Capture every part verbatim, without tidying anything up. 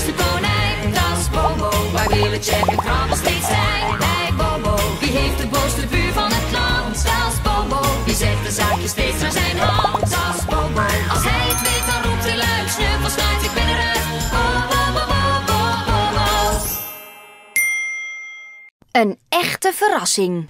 bovenste konijn. Dat is Bobo, waar willen Jack en Krabbel steeds zijn. Bij Bobo, wie heeft de boosste buur van het land? Dat is Bobo, die zet de zaakjes steeds naar zijn hand. Dat is Bobo, als hij het weet dan roept hij luid. Snuffel, snuit, ik ben eruit. Bobo, Bobo, Bobo, Bobo. Een echte verrassing.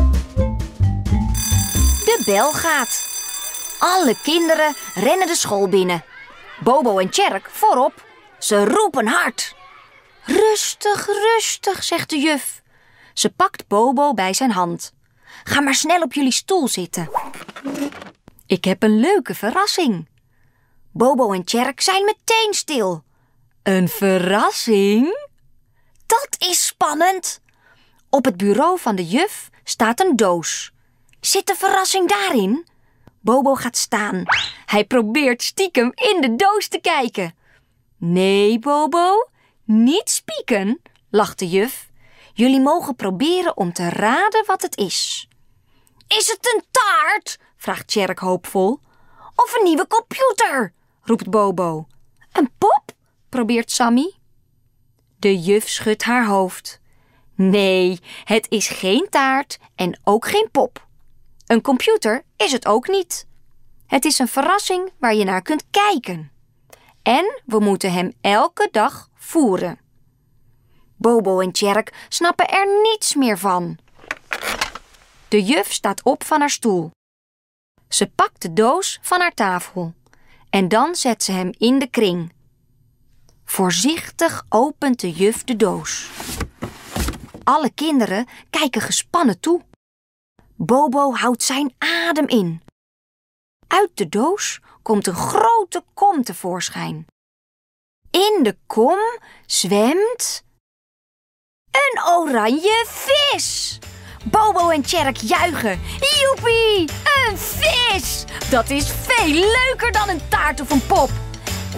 De bel gaat. Alle kinderen rennen de school binnen. Bobo en Tjerk voorop. Ze roepen hard. Rustig, rustig, zegt de juf. Ze pakt Bobo bij zijn hand. Ga maar snel op jullie stoel zitten. Ik heb een leuke verrassing. Bobo en Tjerk zijn meteen stil. Een verrassing? Dat is spannend. Op het bureau van de juf staat een doos. Zit de verrassing daarin? Bobo gaat staan. Hij probeert stiekem in de doos te kijken. Nee, Bobo, niet spieken, lacht de juf. Jullie mogen proberen om te raden wat het is. Is het een taart? Vraagt Tjerk hoopvol. Of een nieuwe computer? Roept Bobo. Een pop? Probeert Sammy. De juf schudt haar hoofd. Nee, het is geen taart en ook geen pop. Een computer is het ook niet. Het is een verrassing waar je naar kunt kijken. En we moeten hem elke dag voeren. Bobo en Tjerk snappen er niets meer van. De juf staat op van haar stoel. Ze pakt de doos van haar tafel. En dan zet ze hem in de kring. Voorzichtig opent de juf de doos. Alle kinderen kijken gespannen toe. Bobo houdt zijn adem in. Uit de doos komt een grote kom tevoorschijn. In de kom zwemt een oranje vis. Bobo en Tjerk juichen. Joepie, een vis! Dat is veel leuker dan een taart of een pop.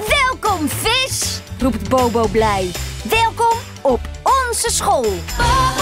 Welkom vis, roept Bobo blij. Welkom op onze school.